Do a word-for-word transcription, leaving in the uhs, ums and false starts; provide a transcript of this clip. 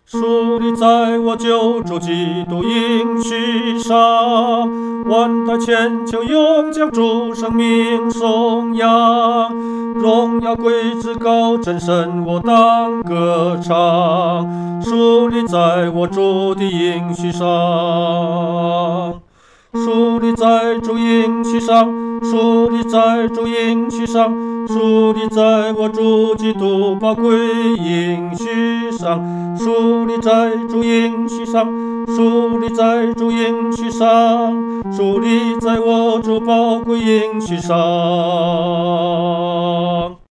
树立在我救主基督应许上，万代千秋永将主生命颂扬，荣耀归至高真神，我当歌唱。树立在我主的应许上，树立在主应许上，树立在主应许上，树立在我主基督宝贵应许上，树立在主应许上，树立在主应许上，树立在我主宝贵应许上。